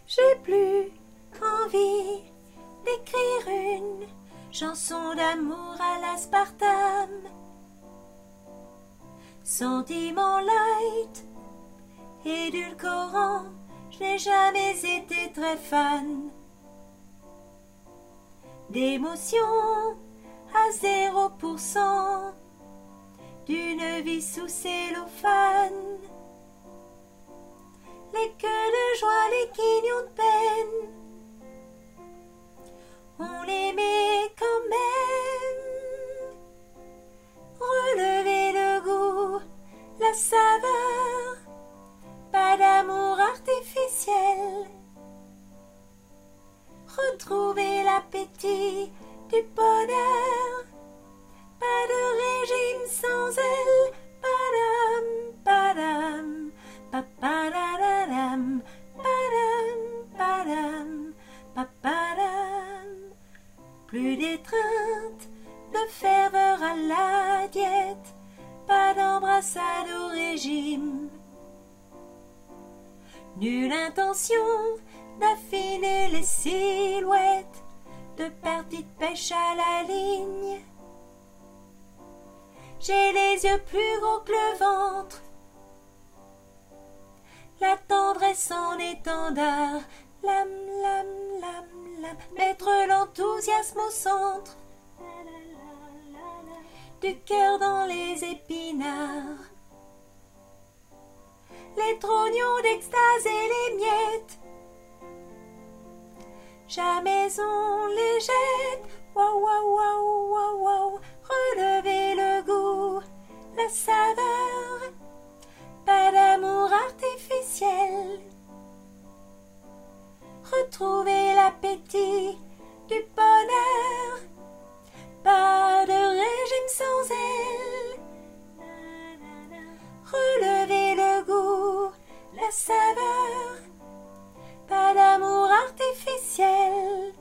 J'ai plus envie d'écrire une chanson d'amour à l'aspartame. Sentiment light, édulcorant, je n'ai jamais été très fan. D'émotion à 0%, d'une vie sous cellophane. Les queues de joie, les quignons de peine, on les met quand même. Relever le goût, la saveur, pas d'amour artificiel. Retrouver l'appétit du bonheur, pas de régime sans elle. Padam, padam, papadadadam, padam, padam, papadam. Plus d'étreinte, de ferveur à la diète, pas d'embrassade au régime. Nulle intention d'affiner les silhouettes, de parties de pêche à la ligne. J'ai les yeux plus gros que le ventre, la tendresse en étendard, lam, lam, lam, lam, mettre l'enthousiasme au centre, du cœur dans les épinards, les trognons d'extase et les miettes, jamais on les jette. Waouh, waouh, waouh, waouh, waouh. Relever le goût, la saveur, pas d'amour artificiel. Retrouver l'appétit du bonheur, pas de régime sans elle. Relever le goût, la saveur, pas d'amour artificiel.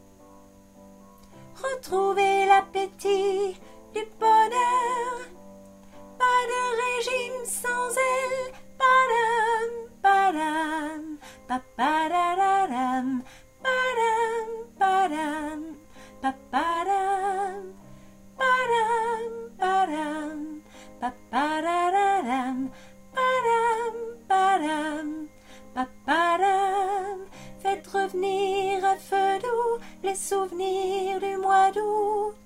Retrouver l'appétit du bonheur, pas de régime sans elle. Padam, padam, papadadadam, padam, padam, papadam, padam, padam, papadadadam, padam, padam, papadam. Faites revenir à feu doux les souvenirs du mois d'août.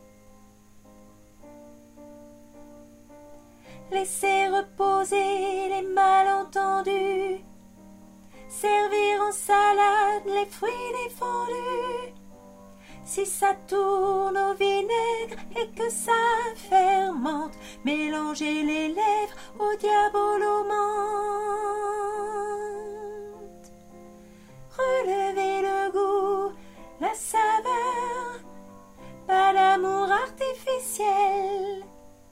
Laissez reposer les malentendus, servir en salade les fruits défendus. Si ça tourne au vinaigre et que ça fermente, mélangez les lèvres au diabolo aux menthes. Relevez le goût, la saveur, pas d'amour artificiel.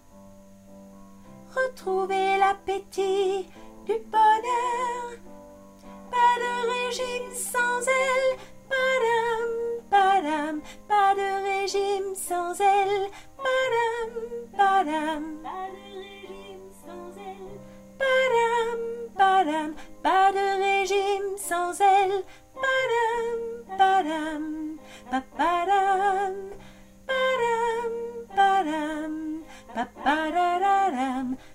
Retrouvez l'appétit du bonheur, pas de régime sans elle. Padam, padam, pas de régime sans elle. Padam, padam, pas de régime sans elle. Padam, padam, pas de régime sans elle. Padam, padam, papadam, padam, padam, papadadadam.